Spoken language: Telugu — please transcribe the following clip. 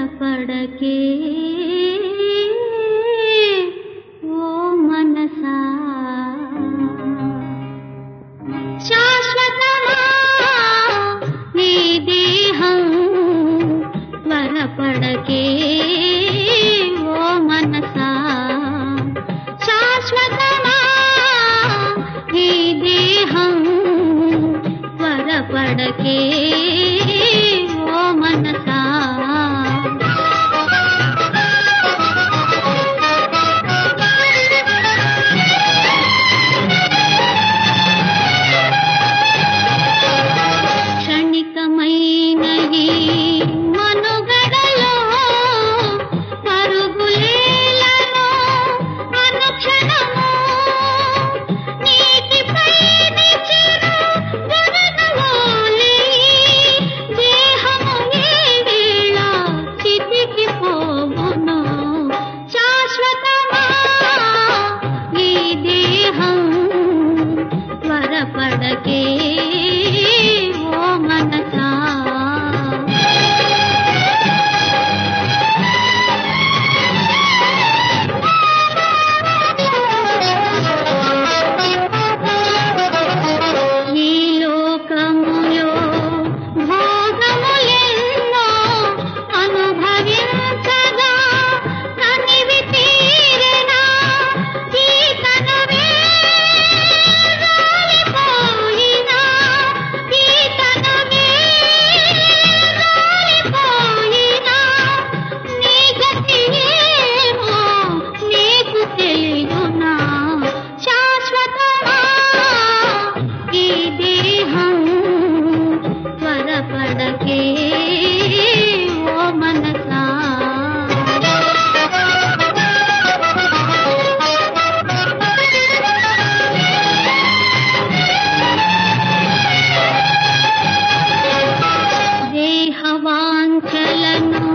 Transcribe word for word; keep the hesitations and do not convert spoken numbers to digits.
త్వరపడకే ఓ మనసా శాశ్వతమా నీ దేహం త్వరపడకే ఓ మనసా శాశ్వతమా నీ దేహం త్వరపడకే ఓ మనసా క్షణికమైన ఈ మనుగడలో పరుగులేలను అనుక్షణము నీటిపై నిచ్చిరు వరదవోలి దేహము ఏ వేళ చితికిపోవును శాశ్వతమా ఈ దేహం త్వరపడకే ఓ మనసా ఈ లోకములో భోగములెన్నో అనుభవించగా కనివి తీరెనా ఈ తనువే రాలిపోయినా ఈ తనువే రాలిపోయినా నీ గతి ఏమో నీకు తెలియునా శాశ్వతమా ఈ దేహం త్వరపడకే ఓ మనసా దేహవాంఛలను